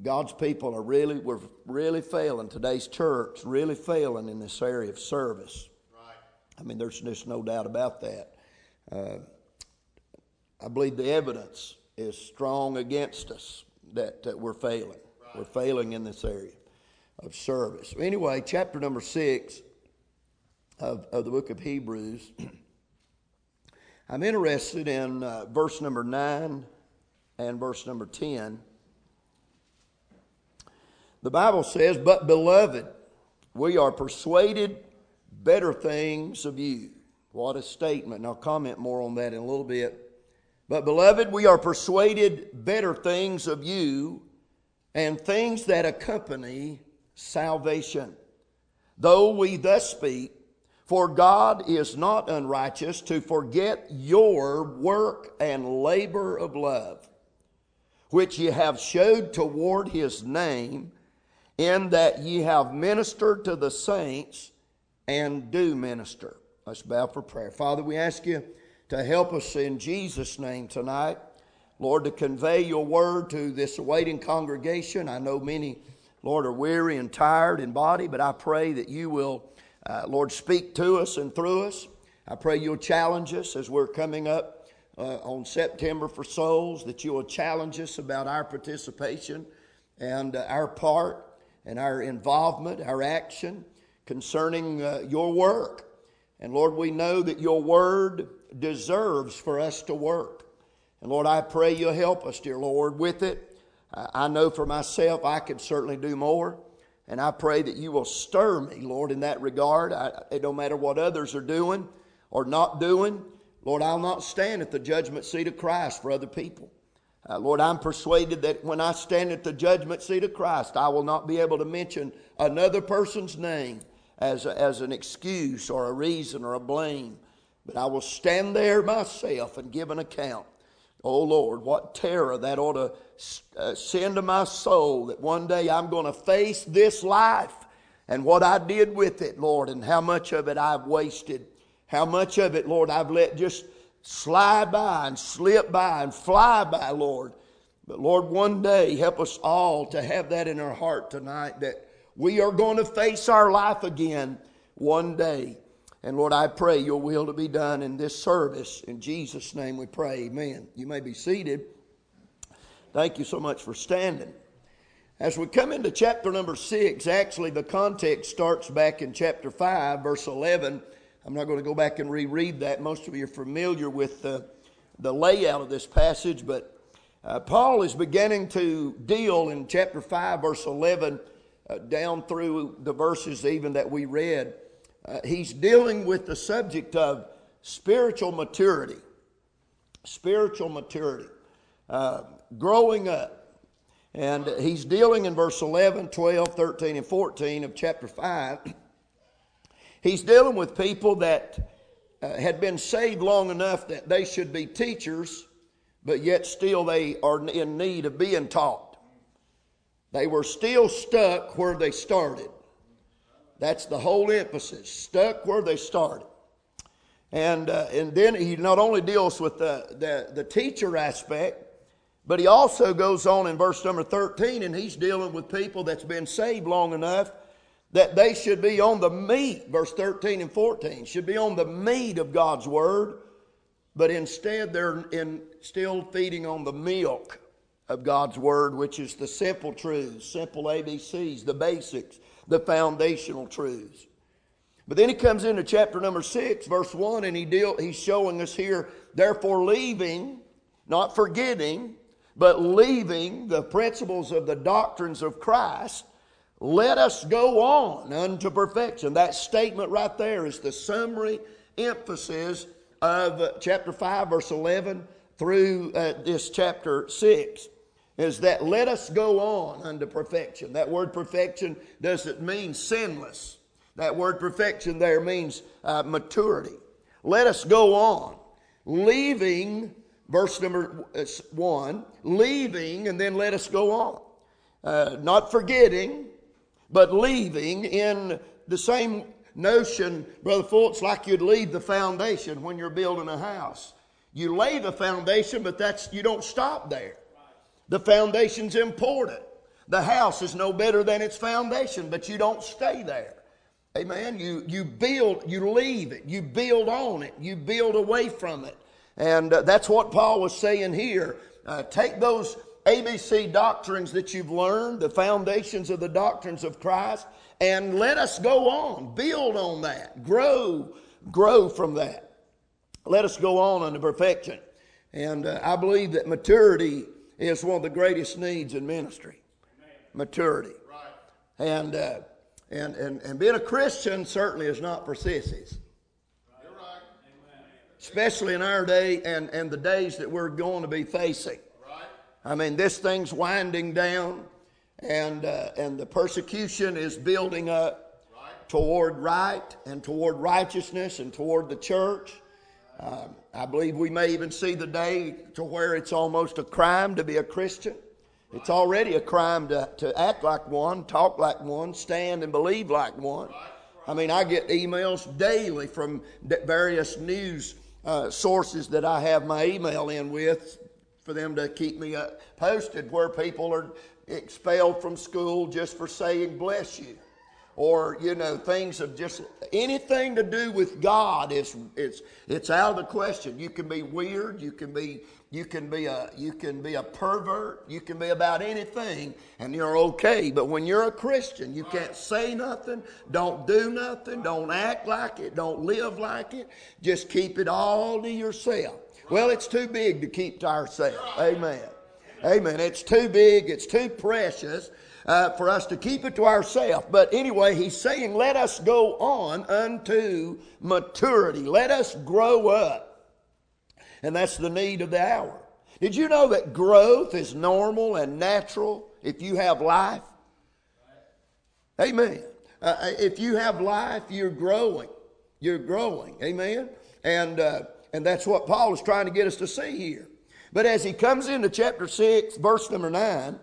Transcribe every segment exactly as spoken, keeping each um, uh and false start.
God's people are really, we're really failing. Today's church really failing in this area of service. Right. I mean, there's just no doubt about that. Uh, I believe the evidence is strong against us that, that we're failing. Right. We're failing in this area of service. Anyway, chapter number six of, of the book of Hebrews. I'm interested in uh, verse number nine and verse number ten. The Bible says, "But beloved, we are persuaded better things of you." What a statement. And I'll comment more on that in a little bit. "But beloved, we are persuaded better things of you, and things that accompany salvation. Though we thus speak, for God is not unrighteous to forget your work and labor of love, which ye have showed toward his name, in that ye have ministered to the saints and do minister." Let's bow for prayer. Father, we ask you to help us in Jesus' name tonight. Lord, to convey your word to this awaiting congregation. I know many, Lord, are weary and tired in body, but I pray that you will, uh, Lord, speak to us and through us. I pray you'll challenge us as we're coming up uh, on September for Souls, that you will challenge us about our participation and uh, our part and our involvement, our action concerning uh, your work. And Lord, we know that your word deserves for us to work. And Lord, I pray you'll help us, dear Lord, with it. I know for myself I could certainly do more. And I pray that you will stir me, Lord, in that regard. I, it don't matter what others are doing or not doing. Lord, I'll not stand at the judgment seat of Christ for other people. Uh, Lord, I'm persuaded that when I stand at the judgment seat of Christ, I will not be able to mention another person's name as, a, as an excuse or a reason or a blame. But I will stand there myself and give an account. Oh, Lord, what terror that ought to uh, send to my soul, that one day I'm going to face this life and what I did with it, Lord, and how much of it I've wasted. How much of it, Lord, I've let just slide by and slip by and fly by, Lord. But Lord, one day help us all to have that in our heart tonight, that we are going to face our life again one day. And Lord, I pray your will to be done in this service. In Jesus' name we pray, amen. You may be seated. Thank you so much for standing. As we come into chapter number six, actually the context starts back in chapter five, verse eleven. I'm not going to go back and reread that. Most of you are familiar with the, the layout of this passage, but uh, Paul is beginning to deal in chapter five, verse eleven, uh, down through the verses even that we read. Uh, he's dealing with the subject of spiritual maturity. Spiritual maturity. Uh, growing up. And he's dealing in verse eleven, twelve, thirteen, and fourteen of chapter five. He's dealing with people that uh, had been saved long enough that they should be teachers, but yet still they are in need of being taught. They were still stuck where they started. That's the whole emphasis, stuck where they started. And uh, and then he not only deals with the, the, the teacher aspect, but he also goes on in verse number thirteen, and he's dealing with people that's been saved long enough that they should be on the meat, verse thirteen and fourteen, should be on the meat of God's word, but instead they're in, still feeding on the milk of God's word, which is the simple truths, simple A B Cs, the basics, the foundational truths. But then he comes into chapter number six, verse one, and he deal, he's showing us here, therefore leaving, not forgetting, but leaving the principles of the doctrines of Christ, let us go on unto perfection. That statement right there is the summary emphasis of chapter five, verse eleven through uh, this chapter six. Is that let us go on unto perfection. That word perfection doesn't mean sinless. That word perfection there means uh, maturity. Let us go on. Leaving, verse number one, leaving, and then let us go on. Uh, not forgetting, but leaving in the same notion, Brother Fultz, like you'd leave the foundation when you're building a house. You lay the foundation, but that's you don't stop there. The foundation's important. The house is no better than its foundation, but you don't stay there. Amen. You, you build, you leave it, you build on it, you build away from it. And uh, that's what Paul was saying here. Uh, take those A B C doctrines that you've learned, the foundations of the doctrines of Christ, and let us go on. Build on that. Grow, grow from that. Let us go on unto perfection. And uh, I believe that maturity is one of the greatest needs in ministry. Amen. Maturity. Right. And, uh, and, and, and being a Christian certainly is not for sissies. You're right. Amen. Especially in our day and, and the days that we're going to be facing. Right. I mean, this thing's winding down, and, uh, and the persecution is building up right. toward right and toward righteousness and toward the church. Um, I believe we may even see the day to where it's almost a crime to be a Christian. It's already a crime to, to act like one, talk like one, stand and believe like one. I mean, I get emails daily from various news uh, sources that I have my email in with for them to keep me uh, posted, where people are expelled from school just for saying bless you. Or, you know, things of just anything to do with God is it's it's out of the question. You can be weird, you can be you can be a you can be a pervert, you can be about anything, and you're okay. But when you're a Christian, you can't say nothing, don't do nothing, don't act like it, don't live like it. Just keep it all to yourself. Well, it's too big to keep to ourselves. Amen. Amen. It's too big, it's too precious. Uh, for us to keep it to ourselves. But anyway, he's saying, let us go on unto maturity. Let us grow up. And that's the need of the hour. Did you know that growth is normal and natural if you have life? Amen. Uh, if you have life, you're growing. You're growing. Amen. And, uh, and that's what Paul is trying to get us to see here. But as he comes into chapter six, verse number nine,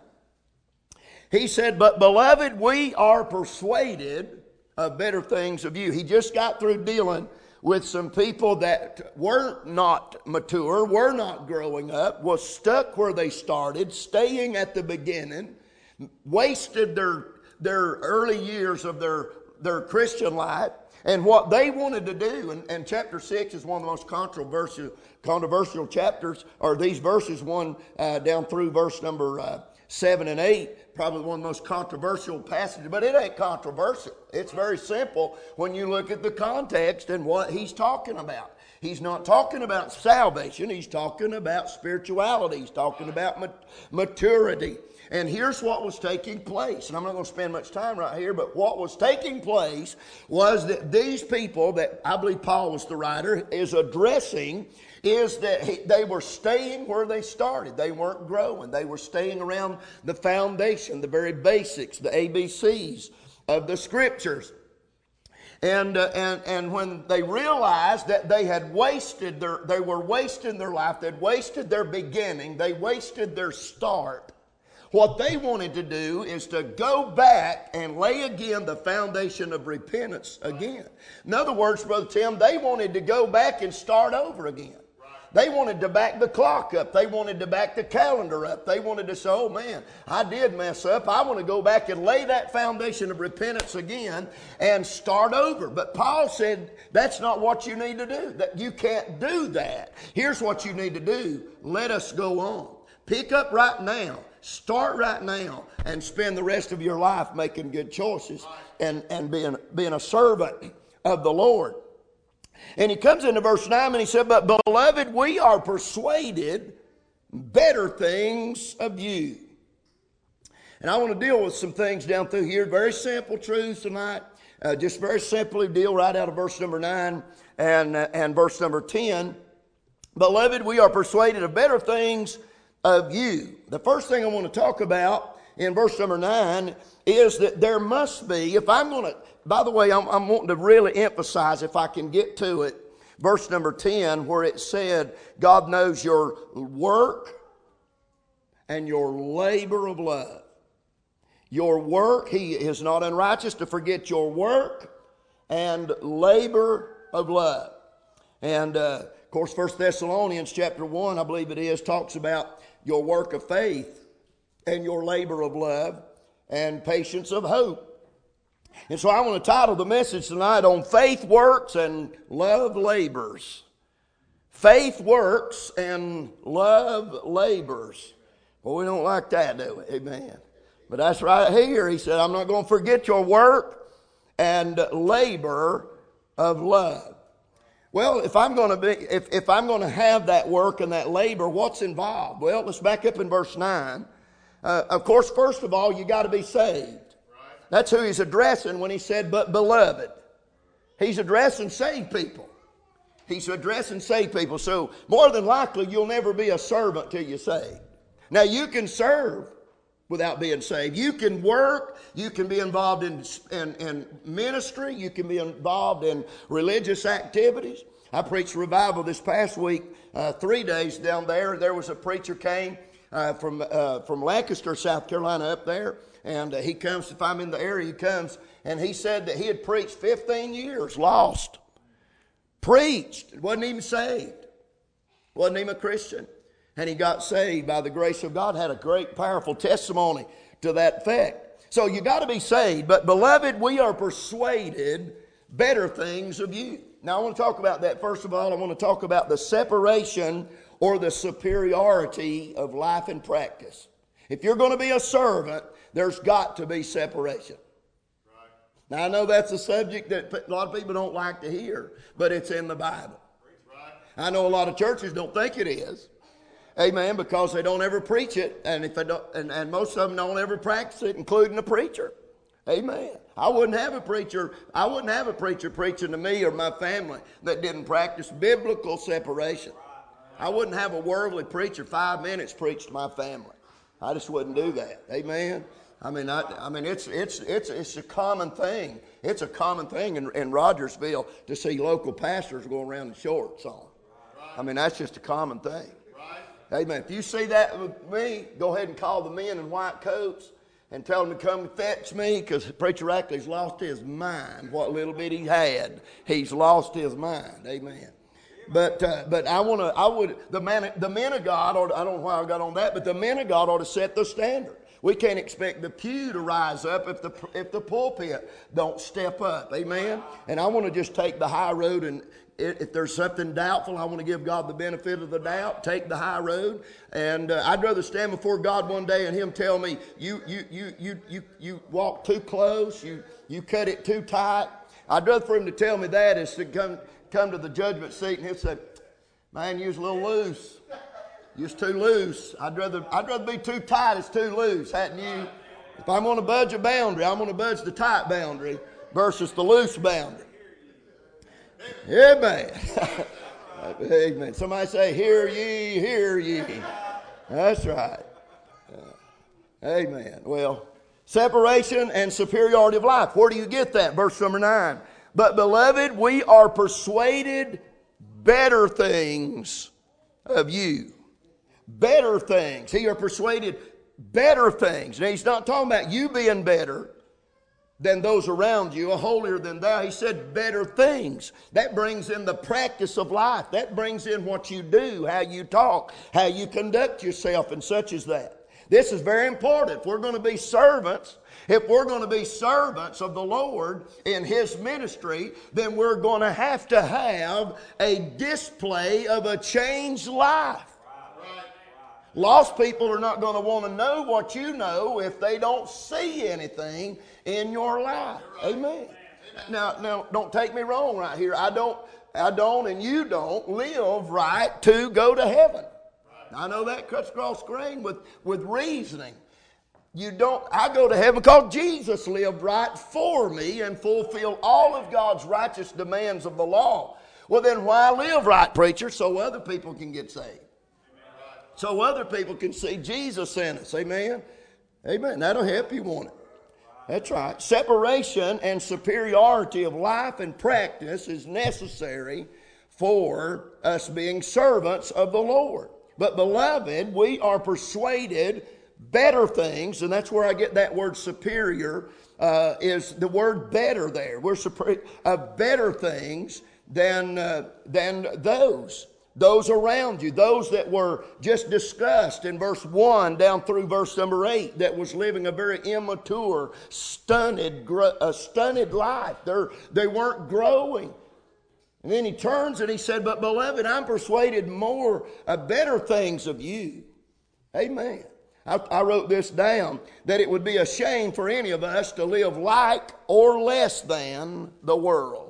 he said, but beloved, we are persuaded of better things of you. He just got through dealing with some people that were not mature, were not growing up, was stuck where they started, staying at the beginning, wasted their, their early years of their, their Christian life. And what they wanted to do, and, and chapter six is one of the most controversial, controversial chapters, or these verses, one uh, down through verse number uh, seven and eight, probably one of the most controversial passages, but it ain't controversial. It's very simple when you look at the context and what he's talking about. He's not talking about salvation. He's talking about spirituality. He's talking about mat- maturity. And here's what was taking place. And I'm not going to spend much time right here, but what was taking place was that these people that I believe Paul was the writer is addressing is that he, they were staying where they started. They weren't growing. They were staying around the foundation, the very basics, the A B Cs of the Scriptures. And, uh, and, and when they realized that they had wasted their, they were wasting their life, they'd wasted their beginning, they wasted their start. What they wanted to do is to go back and lay again the foundation of repentance again. In other words, Brother Tim, they wanted to go back and start over again. They wanted to back the clock up. They wanted to back the calendar up. They wanted to say, oh man, I did mess up. I want to go back and lay that foundation of repentance again and start over. But Paul said that's not what you need to do. That you can't do that. Here's what you need to do. Let us go on. Pick up right now. Start right now and spend the rest of your life making good choices and, and being, being a servant of the Lord. And he comes into verse nine and he said, but beloved, we are persuaded better things of you. And I want to deal with some things down through here. Very simple truths tonight. Uh, just very simply deal right out of verse number nine and, uh, and verse number ten. Beloved, we are persuaded of better things of you. The first thing I want to talk about in verse number nine is that there must be, if I'm going to, by the way, I'm, I'm wanting to really emphasize, if I can get to it, verse number ten, where it said, God knows your work and your labor of love. Your work, he is not unrighteous to forget your work and labor of love. And, uh, of course, First Thessalonians chapter one, I believe it is, talks about your work of faith and your labor of love. and patience of hope. And so I want to title the message tonight on faith works and love labors. Faith works and love labors. Well, we don't like that, do we? Amen. But that's right here. He said, I'm not going to forget your work and labor of love. Well, if I'm going to be, if, if I'm going to have that work and that labor, what's involved? Well, let's back up in verse nine. Uh, of course, first of all, you got to be saved. That's who he's addressing when he said, but beloved. He's addressing saved people. He's addressing saved people. So more than likely, you'll never be a servant till you're saved. Now, you can serve without being saved. You can work. You can be involved in, in, in ministry. You can be involved in religious activities. I preached revival this past week, uh, three days down there. There was a preacher came uh, from, uh, from Lancaster, South Carolina up there. And uh, he comes, if I'm in the area, he comes, and he said that he had preached fifteen years, lost. Preached, wasn't even saved. Wasn't even a Christian. And he got saved by the grace of God, had a great, powerful testimony to that effect. So you got to be saved. But beloved, we are persuaded better things of you. Now I want to talk about that. First of all, I want to talk about the separation or the superiority of life and practice. If you're going to be a servant, there's got to be separation. Right. Now, I know that's a subject that a lot of people don't like to hear, but it's in the Bible. Right. I know a lot of churches don't think it is. Amen, because they don't ever preach it, and if they don't, and, and most of them don't ever practice it, including the preacher. Amen. I wouldn't have a preacher, I wouldn't have a preacher preaching to me or my family that didn't practice biblical separation. I wouldn't have a worldly preacher five minutes preach to my family. I just wouldn't do that. Amen. I mean, I, I mean, it's it's it's it's a common thing. It's a common thing in, in Rogersville to see local pastors go around in shorts on. I mean, that's just a common thing. Amen. If you see that with me, go ahead and call the men in white coats and tell them to come fetch me, because Preacher Rackley's lost his mind. What little bit he had, he's lost his mind. Amen. But uh, but I want to. I would the man the men of God. Ought, I don't know why I got on that, but the men of God ought to set the standard. We can't expect the pew to rise up if the if the pulpit don't step up. Amen. And I want to just take the high road, and if there's something doubtful, I want to give God the benefit of the doubt. Take the high road, and uh, I'd rather stand before God one day and Him tell me, "You you you you you you walk too close. You you cut it too tight." I'd rather for Him to tell me that is to come come to the judgment seat and He'll say, "Man, you was a little loose. You was too loose. I'd rather I'd rather be too tight as too loose, hadn't you? If I'm going to budge a boundary, I'm going to budge the tight boundary versus the loose boundary." Amen. Amen. Somebody say, "Hear ye, hear ye." That's right. Uh, amen. Well, separation and superiority of life. Where do you get that? Verse number nine. But beloved, we are persuaded better things of you. Better things. He are persuaded better things. Now, he's not talking about you being better than those around you, a holier than thou. He said better things. That brings in the practice of life. That brings in what you do, how you talk, how you conduct yourself, and such as that. This is very important. If we're going to be servants, if we're going to be servants of the Lord in His ministry, then we're going to have to have a display of a changed life. Lost people are not going to want to know what you know if they don't see anything in your life. Amen. Now, now, don't take me wrong right here. I don't, I don't, and you don't live right to go to heaven. I know that cuts across the grain with, with reasoning. You don't. I go to heaven because Jesus lived right for me and fulfilled all of God's righteous demands of the law. Well, then why live right, preacher? So other people can get saved. So other people can see Jesus in us. Amen? Amen. That'll help you, won't it? That's right. Separation and superiority of life and practice is necessary for us being servants of the Lord. But beloved, we are persuaded better things, and that's where I get that word superior, uh, is the word better there. We're superior of better things than, uh, than those. those around you, those that were just discussed in verse one down through verse number eight, that was living a very immature, stunted, a stunted life. They're, they weren't growing. And then he turns and he said, but beloved, I'm persuaded more of better things of you. Amen. I, I wrote this down, that it would be a shame for any of us to live like or less than the world.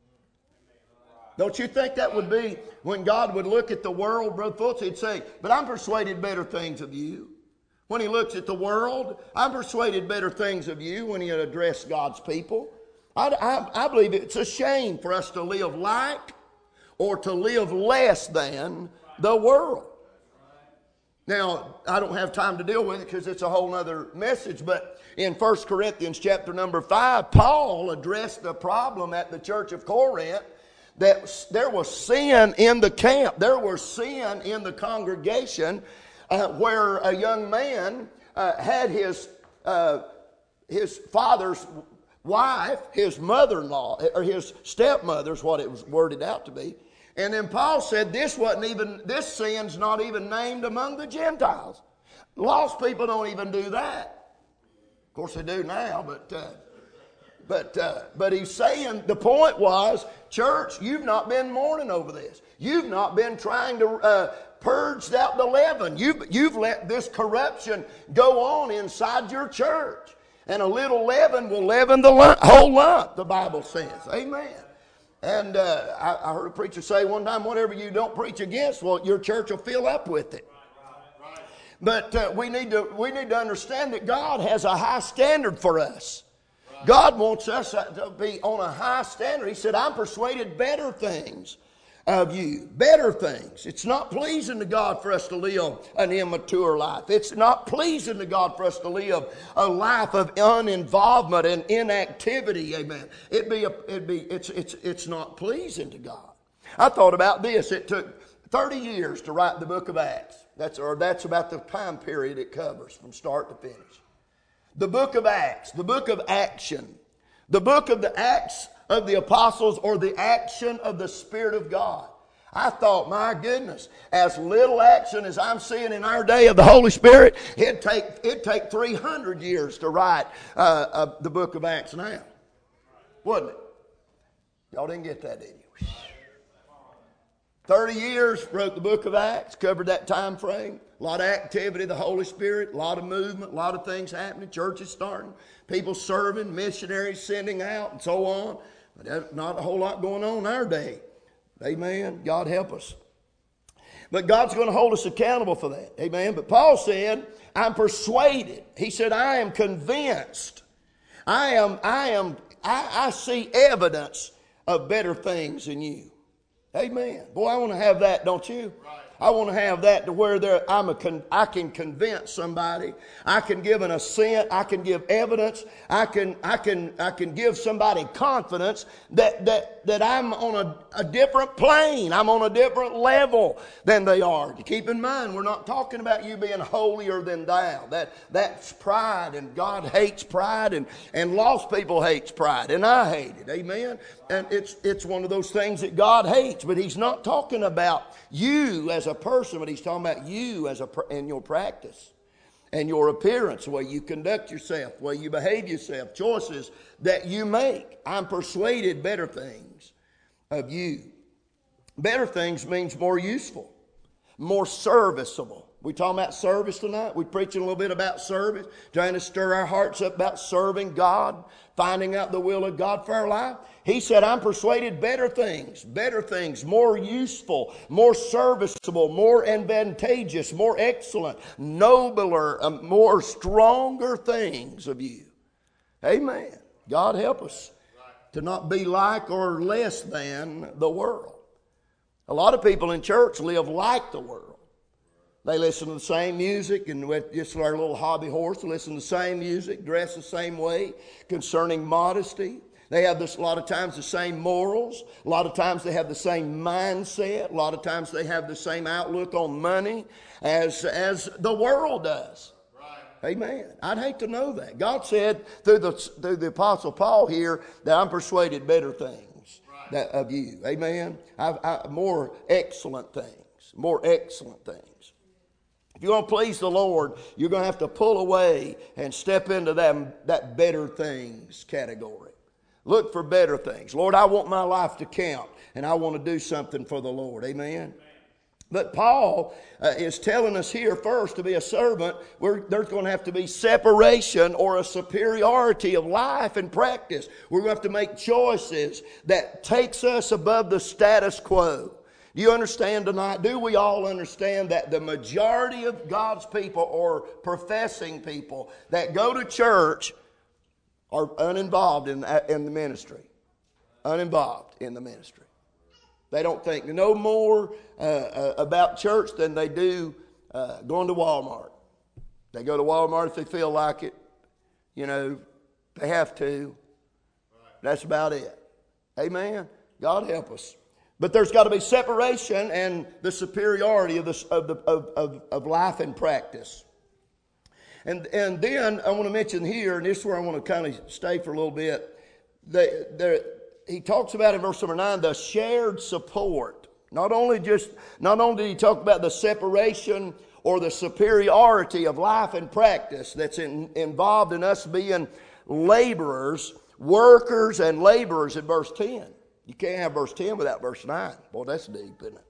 Don't you think that would be when God would look at the world, Brother Fultz, he'd say, but I'm persuaded better things of you. When he looks at the world, I'm persuaded better things of you when he addressed God's people. I, I, I believe it's a shame for us to live like or to live less than the world. Now, I don't have time to deal with it because it's a whole other message, but in First Corinthians chapter number five, Paul addressed the problem at the church of Corinth, that there was sin in the camp. There was sin in the congregation uh, where a young man uh, had his, uh, his father's wife, his mother-in-law, or his stepmother's what it was worded out to be. And then Paul said this wasn't even, this sin's not even named among the Gentiles. Lost people don't even do that. Of course they do now, but... Uh, But uh, but he's saying, the point was, church, you've not been mourning over this. You've not been trying to uh, purge out the leaven. You've, you've let this corruption go on inside your church. And a little leaven will leaven the lump, whole lump, the Bible says. Amen. And uh, I, I heard a preacher say one time, whatever you don't preach against, well, your church will fill up with it. But uh, we need to we need to understand that God has a high standard for us. God wants us to be on a high standard. He said, I'm persuaded better things of you. Better things. It's not pleasing to God for us to live an immature life. It's not pleasing to God for us to live a life of uninvolvement and inactivity. Amen. It'd be a, it'd be, it's, it's, it's not pleasing to God. I thought about this. It took thirty years to write the book of Acts. That's, or that's about the time period it covers from start to finish. The book of Acts, the book of action, the book of the Acts of the Apostles, or the action of the Spirit of God. I thought, my goodness, as little action as I'm seeing in our day of the Holy Spirit, it'd take, it'd take three hundred years to write uh, uh, the book of Acts now. Wouldn't it? Y'all didn't get that, did you? thirty years wrote the book of Acts, covered that time frame. A lot of activity, the Holy Spirit, a lot of movement, a lot of things happening, churches starting, people serving, missionaries sending out, and so on. But that's not a whole lot going on in our day. Amen. God help us. But God's going to hold us accountable for that. Amen. But Paul said, I'm persuaded. He said, I am convinced. I am, I am, I, I see evidence of better things in you. Amen. Boy, I want to have that, don't you? Right. I want to have that to where there, I'm a con, I can convince somebody. I can give an assent. I can give evidence. I can I can I can give somebody confidence that that that I'm on a, a different plane. I'm on a different level than they are. Keep in mind, we're not talking about you being holier than thou. That that's pride, and God hates pride, and and lost people hates pride, and I hate it. Amen. And it's it's one of those things that God hates. But He's not talking about you as a person, but He's talking about you as a in your practice and your appearance, the way you conduct yourself, the way you behave yourself, choices that you make. I'm persuaded better things of you. Better things means more useful, more serviceable. We talking about service tonight? We're preaching a little bit about service, trying to stir our hearts up about serving God, finding out the will of God for our life. He said, I'm persuaded better things, better things, more useful, more serviceable, more advantageous, more excellent, nobler, um, more stronger things of you. Amen. God help us to not be like or less than the world. A lot of people in church live like the world. They listen to the same music, and with just our little hobby horse, they listen to the same music, dress the same way, concerning modesty. They have this, a lot of times the same morals. A lot of times they have the same mindset. A lot of times they have the same outlook on money as, as the world does. Right. Amen. I'd hate to know that. God said through the, through the Apostle Paul here that I'm persuaded better things. Right. that, of you. Amen. I, I, more excellent things. More excellent things. If you want to please the Lord, you're going to have to pull away and step into that, that better things category. Look for better things. Lord, I want my life to count, and I want to do something for the Lord. Amen. But Paul uh, is telling us here first to be a servant, we're, there's going to have to be separation or a superiority of life and practice. We're going to have to make choices that takes us above the status quo. Do you understand tonight? Do we all understand that the majority of God's people or professing people that go to church are uninvolved in, in the ministry? Uninvolved in the ministry. They don't think no more uh, uh, about church than they do uh, going to Walmart. They go to Walmart if they feel like it. You know, they have to. That's about it. Amen. God help us. But there's got to be separation and the superiority of, the, of, the, of, of, of life and practice. And, and then I want to mention here, and this is where I want to kind of stay for a little bit. The, the, he talks about in verse number nine, the shared support. Not only just, not only did he talk about the separation or the superiority of life and practice that's in, involved in us being laborers, workers and laborers in verse ten. You can't have verse ten without verse nine. Boy, that's deep, isn't it?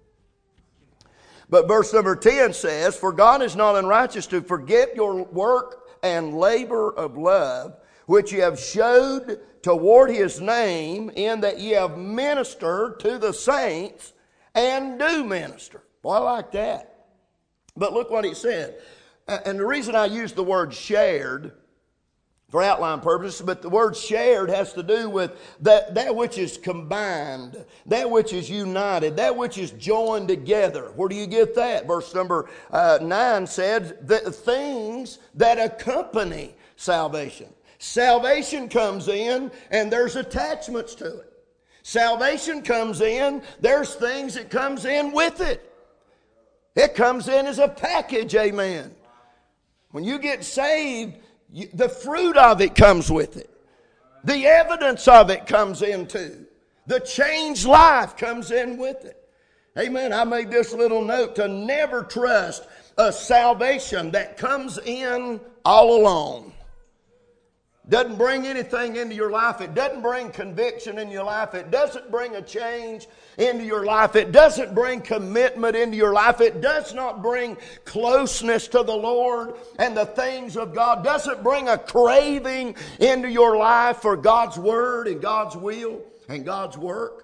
But verse number ten says, for God is not unrighteous to forget your work and labor of love, which ye have showed toward his name, in that ye have ministered to the saints and do minister. Boy, I like that. But look what he said. And the reason I use the word shared for outline purposes, but the word shared has to do with that, that which is combined, that which is united, that which is joined together. Where do you get that? Verse number uh, nine said, the things that accompany salvation. Salvation comes in and there's attachments to it. Salvation comes in, there's things that comes in with it. It comes in as a package, amen. When you get saved, you, the fruit of it comes with it. The evidence of it comes in too. The changed life comes in with it. Amen. I made this little note to never trust a salvation that comes in all alone. Doesn't bring anything into your life. It doesn't bring conviction in your life. It doesn't bring a change into your life. It doesn't bring commitment into your life. It does not bring closeness to the Lord and the things of God. Doesn't bring a craving into your life for God's Word and God's will and God's work.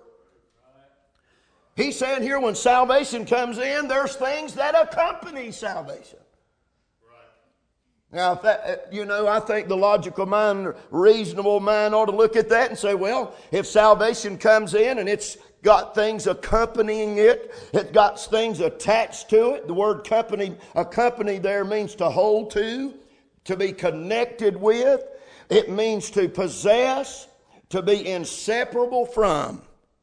He's saying here when salvation comes in, there's things that accompany salvation. Now, if that, you know, I think the logical mind, reasonable mind ought to look at that and say, well, if salvation comes in and it's got things accompanying it, it's got things attached to it. The word company, accompany there means to hold to, to be connected with. It means to possess, to be inseparable from.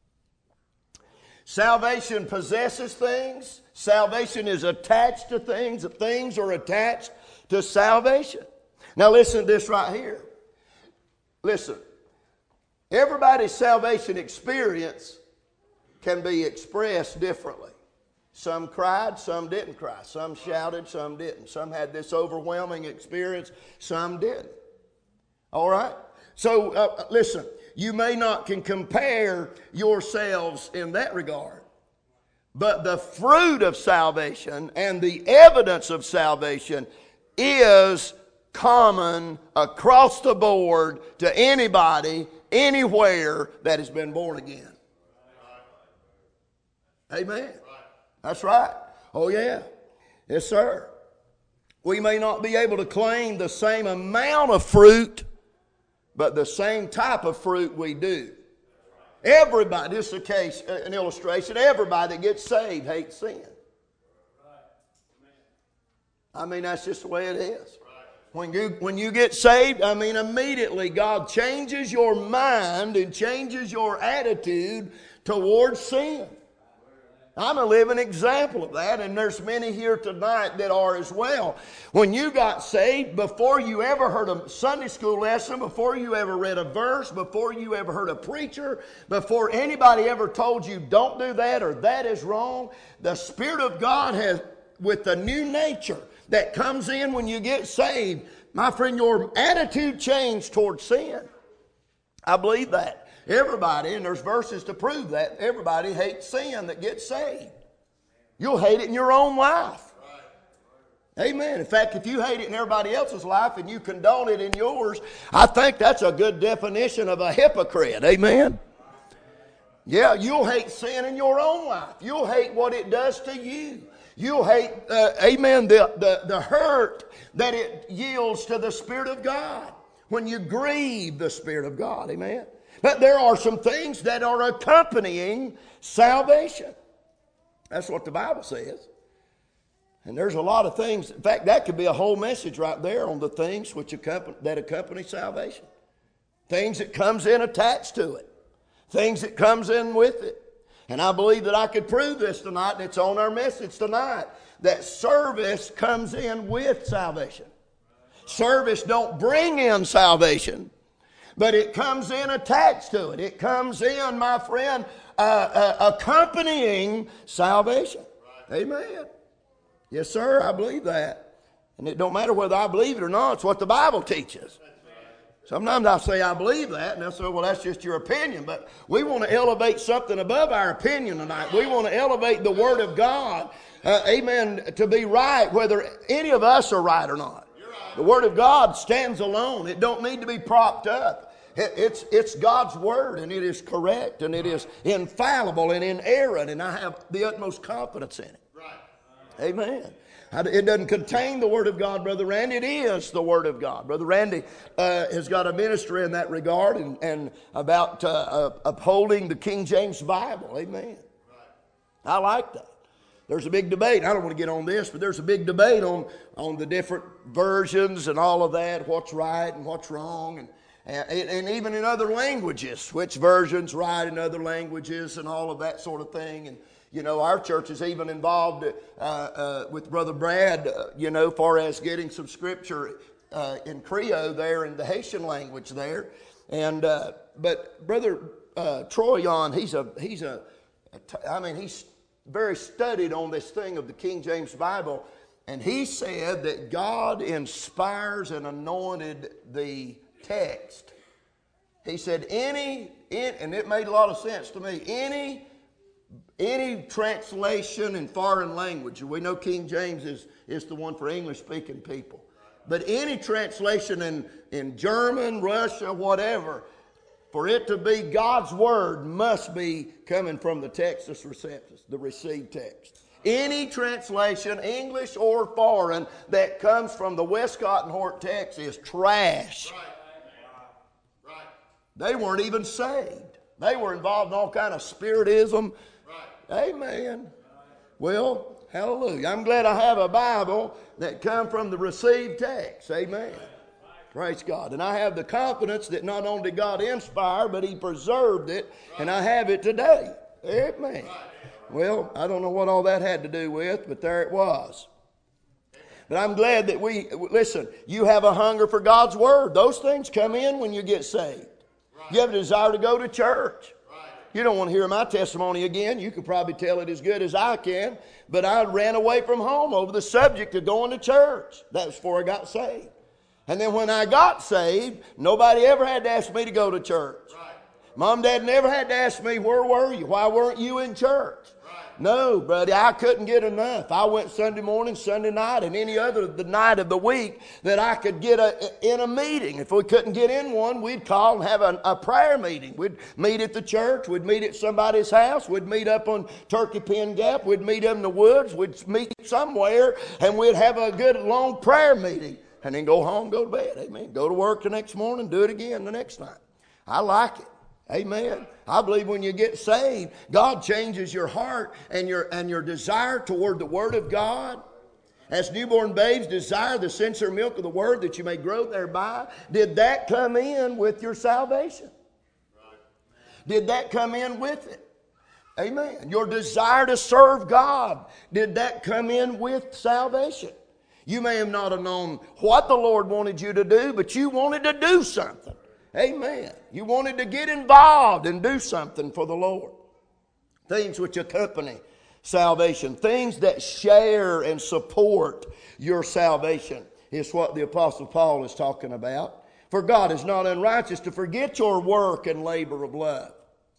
Salvation possesses things. Salvation is attached to things. Things are attached to salvation. Now listen to this right here. Listen. Everybody's salvation experience can be expressed differently. Some cried, some didn't cry. Some shouted, some didn't. Some had this overwhelming experience, some didn't. All right? So uh, listen, you may not can compare yourselves in that regard. But the fruit of salvation and the evidence of salvation is common across the board to anybody, anywhere that has been born again. Amen. That's right. Oh yeah. Yes, sir. We may not be able to claim the same amount of fruit, but the same type of fruit we do. Everybody, this is a case, an illustration, everybody that gets saved hates sin. I mean, that's just the way it is. When you, when you get saved, I mean, immediately God changes your mind and changes your attitude towards sin. I'm a living example of that, and there's many here tonight that are as well. When you got saved, before you ever heard a Sunday school lesson, before you ever read a verse, before you ever heard a preacher, before anybody ever told you don't do that or that is wrong, the Spirit of God has, with the new nature that comes in when you get saved, my friend, your attitude changed towards sin. I believe that. Everybody, and there's verses to prove that, everybody hates sin that gets saved. You'll hate it in your own life. Amen. In fact, if you hate it in everybody else's life and you condone it in yours, I think that's a good definition of a hypocrite. Amen. Yeah, you'll hate sin in your own life. You'll hate what it does to you. You'll hate, uh, amen, the, the, the hurt that it yields to the Spirit of God when you grieve the Spirit of God. Amen. But there are some things that are accompanying salvation. That's what the Bible says. And there's a lot of things. In fact, that could be a whole message right there on the things which accompany, that accompany salvation. Things that comes in attached to it. Things that comes in with it. And I believe that I could prove this tonight, and it's on our message tonight, that service comes in with salvation. Service don't bring in salvation, but it comes in attached to it. It comes in, my friend, uh, uh, accompanying salvation. Right. Amen. Yes, sir, I believe that. And it don't matter whether I believe it or not. It's what the Bible teaches. Sometimes I say I believe that, and they'll say, well, that's just your opinion. But we want to elevate something above our opinion tonight. We want to elevate the Word of God, uh, amen, to be right, whether any of us are right or not. The Word of God stands alone. It don't need to be propped up. It, it's, it's God's Word, and it is correct, and it is infallible and inerrant, and I have the utmost confidence in it. Right. Amen. It doesn't contain the Word of God, Brother Randy. It is the Word of God. Brother Randy uh, has got a ministry in that regard and, and about uh, uh, upholding the King James Bible. Amen. Right. I like that. There's a big debate. I don't want to get on this, but there's a big debate on, on the different versions and all of that, what's right and what's wrong. And, and, and even in other languages, which version's right in other languages and all of that sort of thing. And you know, our church is even involved uh, uh, with Brother Brad, uh, you know, far as getting some scripture uh, in Creole there in the Haitian language there. And uh, but Brother uh, Troyon, he's a he's a, I mean, he's very studied on this thing of the King James Bible, and he said that God inspires and anointed the text. He said any, in, and it made a lot of sense to me. Any. Any translation in foreign language, we know King James is, is the one for English-speaking people, but any translation in, in German, Russia, whatever, for it to be God's Word must be coming from the Textus Receptus, the received text. Any translation, English or foreign, that comes from the Westcott and Hort text is trash. Right. Right. They weren't even saved. They were involved in all kind of spiritism. Amen. Well, hallelujah. I'm glad I have a Bible that come from the received text. Amen. Praise God. And I have the confidence that not only did God inspire, but He preserved it, and I have it today. Amen. Well, I don't know what all that had to do with, but there it was. But I'm glad that we, listen, you have a hunger for God's Word. Those things come in when you get saved. You have a desire to go to church. You don't want to hear my testimony again. You could probably tell it as good as I can. But I ran away from home over the subject of going to church. That was before I got saved. And then when I got saved, nobody ever had to ask me to go to church. Right. Mom, Dad never had to ask me, where were you? Why weren't you in church? No, buddy, I couldn't get enough. I went Sunday morning, Sunday night, and any other the night of the week that I could get a, in a meeting. If we couldn't get in one, we'd call and have a, a prayer meeting. We'd meet at the church. We'd meet at somebody's house. We'd meet up on Turkey Pen Gap. We'd meet up in the woods. We'd meet somewhere, and we'd have a good long prayer meeting. And then go home, go to bed. Amen. Go to work the next morning, do it again the next night. I like it. Amen. I believe when you get saved, God changes your heart and your and your desire toward the Word of God. As newborn babes desire the sincere milk of the Word that you may grow thereby. Did that come in with your salvation? Did that come in with it? Amen. Your desire to serve God, did that come in with salvation? You may have not have known what the Lord wanted you to do, but you wanted to do something. Amen. You wanted to get involved and do something for the Lord. Things which accompany salvation, things that share and support your salvation is what the Apostle Paul is talking about. For God is not unrighteous to forget your work and labor of love.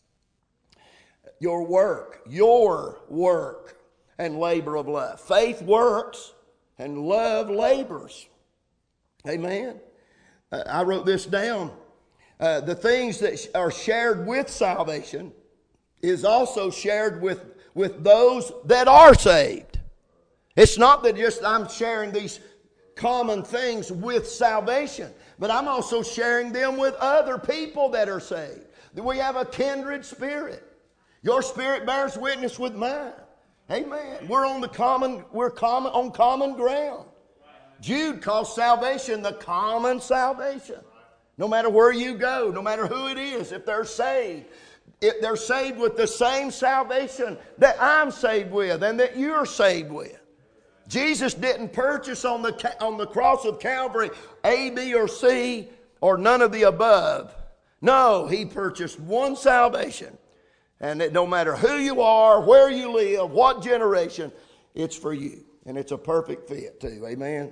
Your work, your work and labor of love. Faith works and love labors. Amen. Uh, I wrote this down. Uh, the things that are shared with salvation is also shared with, with those that are saved. It's not that just I'm sharing these common things with salvation, but I'm also sharing them with other people that are saved. We have a kindred spirit. Your spirit bears witness with mine. Amen. We're on the common, we're common on common ground. Jude calls salvation the common salvation. No matter where you go, no matter who it is, if they're saved, if they're saved with the same salvation that I'm saved with and that you're saved with. Jesus didn't purchase on the, on the cross of Calvary A, B, or C, or none of the above. No, He purchased one salvation. And it, no matter who you are, where you live, what generation, it's for you. And it's a perfect fit too. Amen.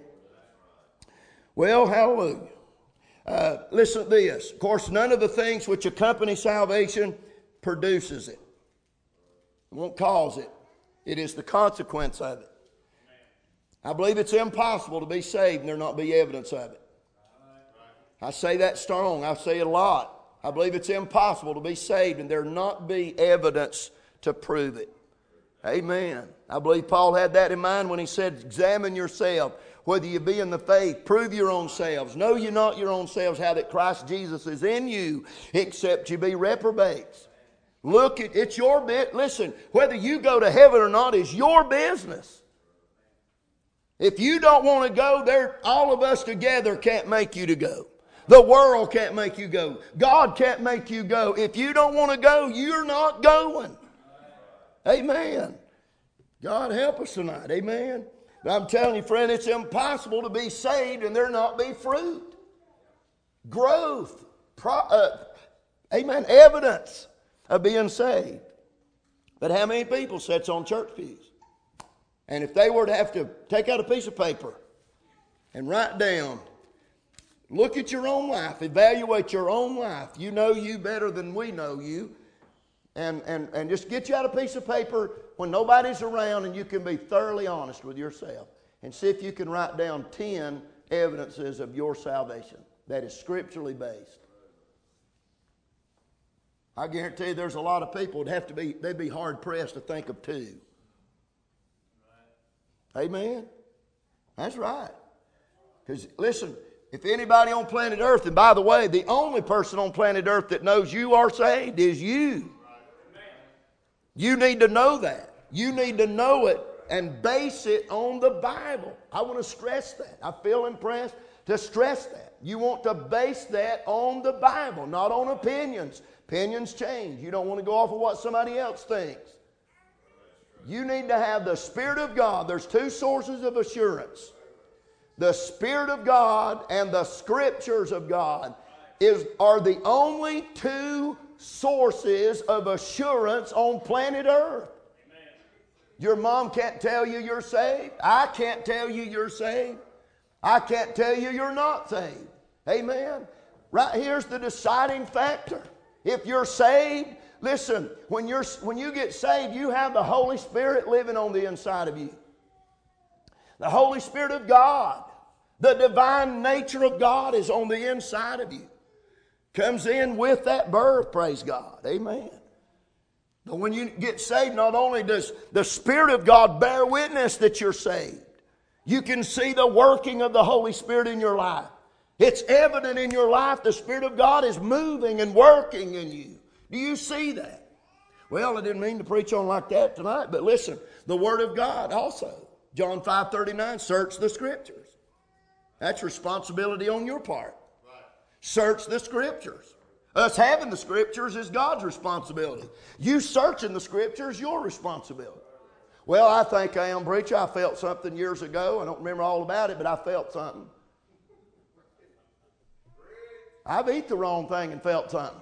Well, hallelujah. Uh, listen to this. Of course, none of the things which accompany salvation produces it. It won't cause it. It is the consequence of it. I believe it's impossible to be saved and there not be evidence of it. I say that strong. I say it a lot. I believe it's impossible to be saved and there not be evidence to prove it. Amen. I believe Paul had that in mind when he said, examine yourself, whether you be in the faith, prove your own selves. Know you not your own selves how that Christ Jesus is in you, except you be reprobates. Look, at, it's your bit. Listen, whether you go to heaven or not is your business. If you don't want to go there, all of us together can't make you to go. The world can't make you go. God can't make you go. If you don't want to go, you're not going. Amen. God help us tonight. Amen. But I'm telling you, friend, it's impossible to be saved and there not be fruit. Growth. Pro, uh, amen. Evidence of being saved. But how many people sits on church pews? And if they were to have to take out a piece of paper and write down, look at your own life, evaluate your own life. You know you better than we know you. And, and, and just get you out a piece of paper when nobody's around and you can be thoroughly honest with yourself. And see if you can write down ten evidences of your salvation that is scripturally based. I guarantee you there's a lot of people would have to be, they'd be hard pressed to think of two. Amen? That's right. Because listen, if anybody on planet Earth, and by the way, the only person on planet Earth that knows you are saved is you. You need to know that. You need to know it and base it on the Bible. I want to stress that. I feel impressed to stress that. You want to base that on the Bible, not on opinions. Opinions change. You don't want to go off of what somebody else thinks. You need to have the Spirit of God. There's two sources of assurance. The Spirit of God and the Scriptures of God is, are the only two sources of assurance on planet Earth. Amen. Your mom can't tell you you're saved. I can't tell you you're saved. I can't tell you you're not saved. Amen. Right here's the deciding factor. If you're saved, listen, when you're when you get saved, you have the Holy Spirit living on the inside of you. The Holy Spirit of God, the divine nature of God is on the inside of you. Comes in with that birth, praise God. Amen. But when you get saved, not only does the Spirit of God bear witness that you're saved, you can see the working of the Holy Spirit in your life. It's evident in your life the Spirit of God is moving and working in you. Do you see that? Well, I didn't mean to preach on like that tonight, but listen, the Word of God also. John five thirty-nine, search the Scriptures. That's responsibility on your part. Search the Scriptures. Us having the Scriptures is God's responsibility. You searching the Scriptures is your responsibility. Well, I think I am, preacher. I felt something years ago. I don't remember all about it, but I felt something. I've eaten the wrong thing and felt something.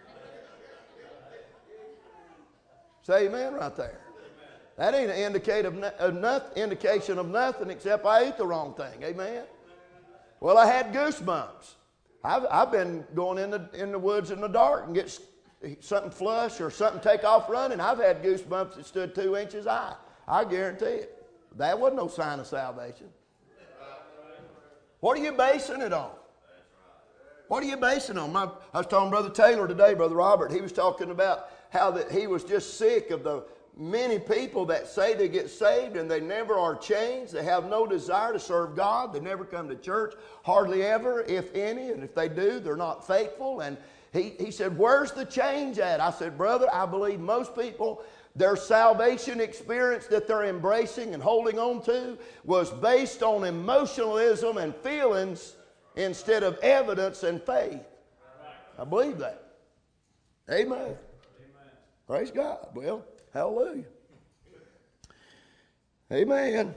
Say amen right there. That ain't an indicate of no, enough, indication of nothing except I ate the wrong thing. Amen. Well, I had goosebumps. I've, I've been going in the, in the woods in the dark and get something flush or something take off running. I've had goosebumps that stood two inches high. I guarantee it. That wasn't no sign of salvation. What are you basing it on? What are you basing it on? My, I was talking to Brother Taylor today, Brother Robert. He was talking about how that he was just sick of the many people that say they get saved and they never are changed. They have no desire to serve God. They never come to church, hardly ever, if any. And if they do, they're not faithful. And he, he said, where's the change at? I said, brother, I believe most people, their salvation experience that they're embracing and holding on to was based on emotionalism and feelings instead of evidence and faith. I believe that. Amen. Amen. Praise God. Well, hallelujah. Amen.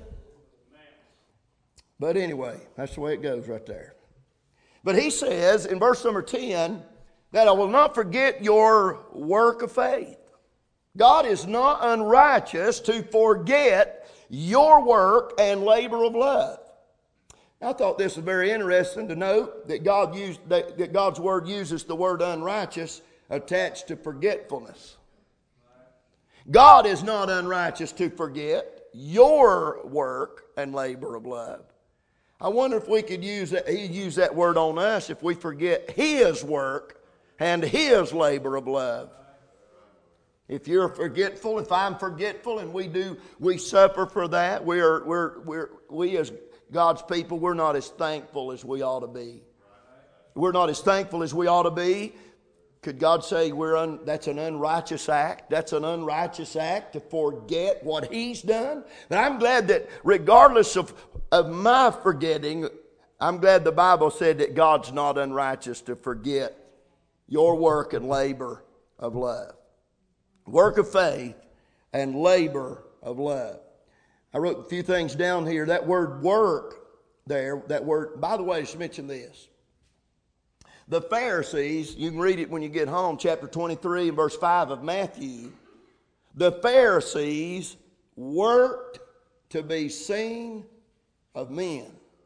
But anyway, that's the way it goes right there. But he says in verse number ten that I will not forget your work of faith. God is not unrighteous to forget your work and labor of love. I thought this was very interesting to note that God used that, that God's word uses the word unrighteous attached to forgetfulness. God is not unrighteous to forget your work and labor of love. I wonder if we could use that, he'd use that word on us if we forget his work and his labor of love. If you're forgetful, if I'm forgetful, and we do, we suffer for that, we're, we're, we're, we as God's people, we're not as thankful as we ought to be. We're not as thankful as we ought to be. Could God say we're un, that's an unrighteous act? That's an unrighteous act to forget what He's done? But I'm glad that regardless of, of my forgetting, I'm glad the Bible said that God's not unrighteous to forget your work and labor of love. Work of faith and labor of love. I wrote a few things down here. That word work there, that word, by the way, just mention this. The Pharisees, you can read it when you get home, chapter twenty-three and verse five of Matthew. The Pharisees worked to be seen of men.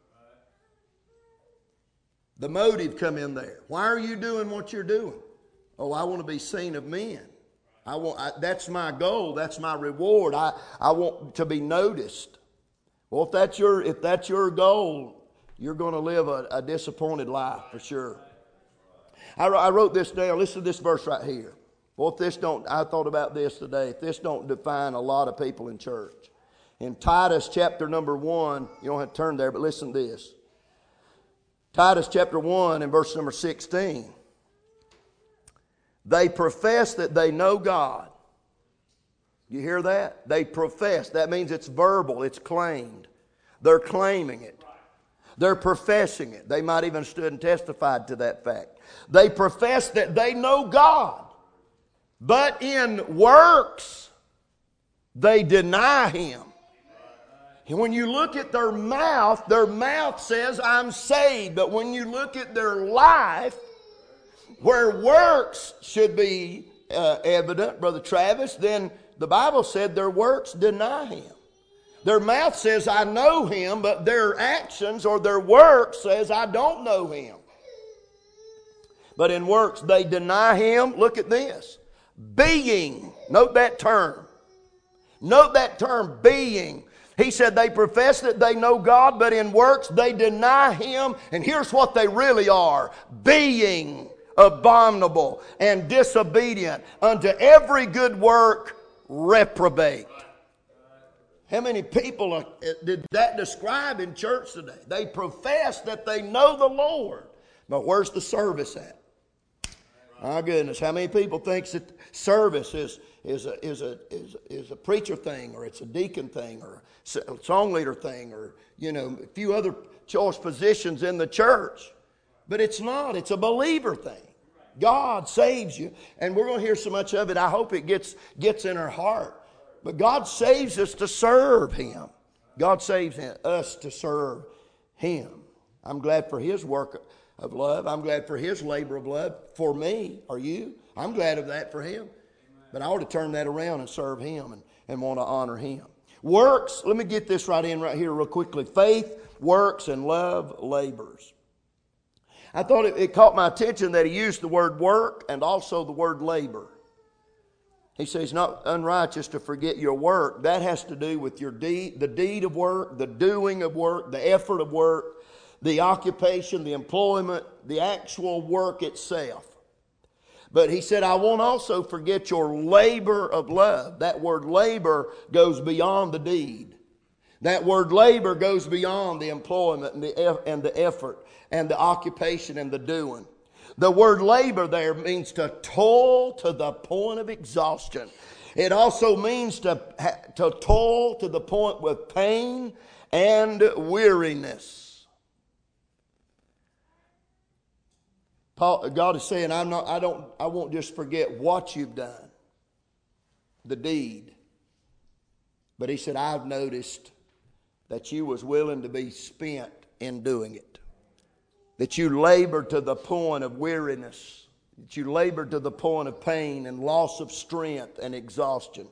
The motive come in there. Why are you doing what you're doing? Oh, I want to be seen of men. I want. I, that's my goal. That's my reward. I, I want to be noticed. Well, if that's your if that's your goal, you're going to live a, a disappointed life for sure. I, I wrote this down. Listen to this verse right here. Well, if this don't, I thought about this today. If this don't define a lot of people in church, in Titus chapter number one, you don't have to turn there, but listen to this. Titus chapter one and verse number sixteen. They profess that they know God. You hear that? They profess. That means it's verbal. It's claimed. They're claiming it. They're professing it. They might even stood and testified to that fact. They profess that they know God. But in works, they deny Him. And when you look at their mouth, their mouth says, I'm saved. But when you look at their life, where works should be uh, evident, Brother Travis, then the Bible said their works deny Him. Their mouth says, I know Him, but their actions or their work says, I don't know Him. But in works, they deny Him. Look at this. Being. Note that term. Note that term, being. He said they profess that they know God, but in works, they deny Him. And here's what they really are. Being abominable and disobedient unto every good work, reprobate. How many people are, did that describe in church today? They profess that they know the Lord, but where's the service at? My goodness, how many people think that service is is a is a is is a preacher thing, or it's a deacon thing, or a song leader thing, or you know a few other choice positions in the church? But it's not. It's a believer thing. God saves you. And we're going to hear so much of it. I hope it gets, gets in our heart. But God saves us to serve Him. God saves us to serve Him. I'm glad for His work of love. I'm glad for His labor of love for me. Are you? I'm glad of that for Him. But I ought to turn that around and serve Him and, and want to honor Him. Works, let me get this right in right here real quickly. Faith, works, and love labors. I thought it, it caught my attention that he used the word work and also the word labor. He says, not unrighteous to forget your work. That has to do with your deed, the deed of work, the doing of work, the effort of work, the occupation, the employment, the actual work itself. But he said, I won't also forget your labor of love. That word labor goes beyond the deed. That word labor goes beyond the employment and the, and the effort and the occupation and the doing. The word labor there means to toil to the point of exhaustion. It also means to, to toil to the point with pain and weariness. Paul, God is saying, I'm not, I don't, I won't just forget what you've done, the deed. But he said, I've noticed that you was willing to be spent in doing it. That you labored to the point of weariness. That you labored to the point of pain and loss of strength and exhaustion.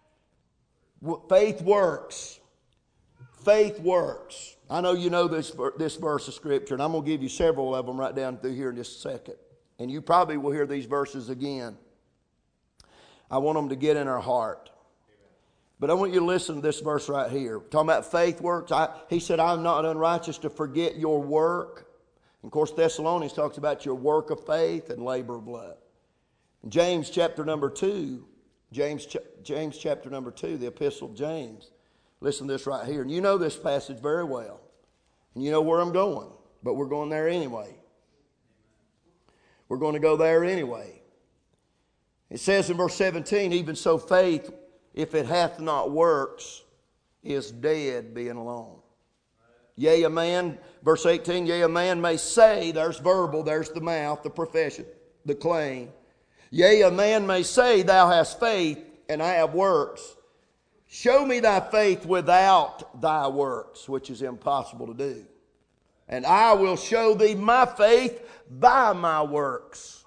Faith works. Faith works. I know you know this, this verse of Scripture, and I'm going to give you several of them right down through here in just a second. And you probably will hear these verses again. I want them to get in our heart. But I want you to listen to this verse right here. Talking about faith works. I, he said, I'm not unrighteous to forget your work. And of course, Thessalonians talks about your work of faith and labor of love. In James chapter number two, James, James chapter number two, the epistle of James. Listen to this right here. And you know this passage very well. And you know where I'm going. But we're going there anyway. We're going to go there anyway. It says in verse seventeen, even so faith, if it hath not works, is dead being alone. Yea, a man, verse eighteen, yea, a man may say, there's verbal, there's the mouth, the profession, the claim. Yea, a man may say, thou hast faith, and I have works. Show me thy faith without thy works, which is impossible to do. And I will show thee my faith by my works.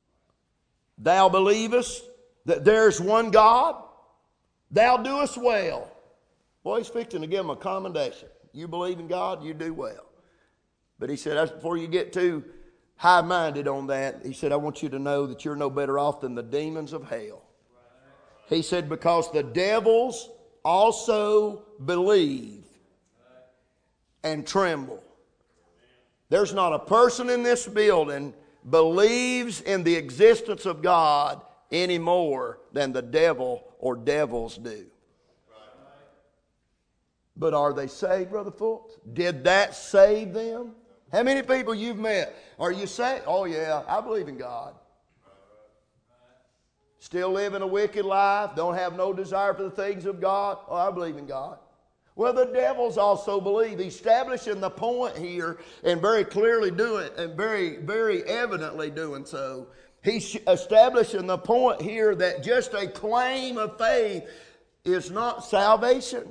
Thou believest that there's one God? Thou doest well. Boy, he's fixing to give him a commendation. You believe in God, you do well. But he said, before you get too high-minded on that, he said, I want you to know that you're no better off than the demons of hell. He said, because the devils also believe and tremble. There's not a person in this building believes in the existence of God any more than the devil or devils do. But are they saved, Brother Fultz? Did that save them? How many people you've met? Are you saved? Oh yeah, I believe in God. Still living a wicked life, don't have no desire for the things of God. Oh, I believe in God. Well, the devils also believe. Establishing the point here and very clearly doing and very, very evidently doing so. He's establishing the point here that just a claim of faith is not salvation.